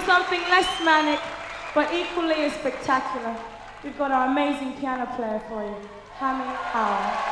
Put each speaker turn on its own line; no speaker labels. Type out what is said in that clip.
something less manic, but equally as spectacular, we've got our amazing piano player for you, Hammy Howell.